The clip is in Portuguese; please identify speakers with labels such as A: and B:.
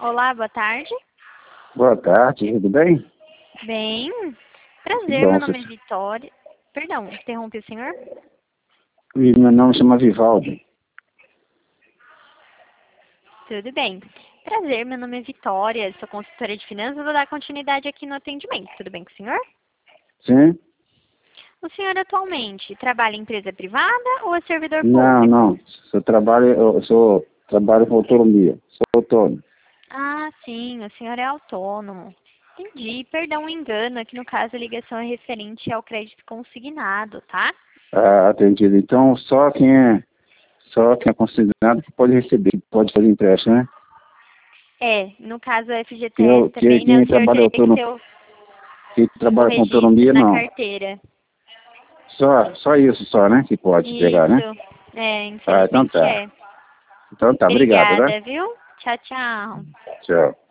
A: Olá, boa tarde.
B: Boa tarde, tudo bem?
A: Bem, prazer,
B: Bom,
A: meu nome é Vitória. Perdão, interrompi o senhor?
B: Meu nome chama Vivaldi.
A: Tudo bem. Prazer, meu nome é Vitória, sou consultora de finanças, vou dar continuidade aqui no atendimento. Tudo bem com o senhor?
B: Sim?
A: O senhor atualmente trabalha em empresa privada ou é servidor
B: Não,
A: público?
B: não. Eu trabalho com autonomia. Sou autônomo.
A: Ah, sim, o senhor é autônomo. Entendi. Perdão, um engano, aqui no caso a ligação é referente ao crédito consignado, tá?
B: Atendido. Então, só quem é consignado que pode receber, que pode fazer empréstimo, né?
A: No caso a FGTS
B: Que, que,
A: também, né? O
B: quem
A: senhor
B: trabalha
A: teria que
B: autônomo,
A: ter
B: quem
A: o
B: trabalha com
A: registro
B: autonomia,
A: na
B: não.
A: carteira.
B: Só isso só, né? Que pode pegar, né?
A: Isso.
B: Então
A: Infelizmente
B: tá.
A: é.
B: Então tá, obrigado, né?
A: Obrigada, viu? Tchau, tchau.
B: Tchau.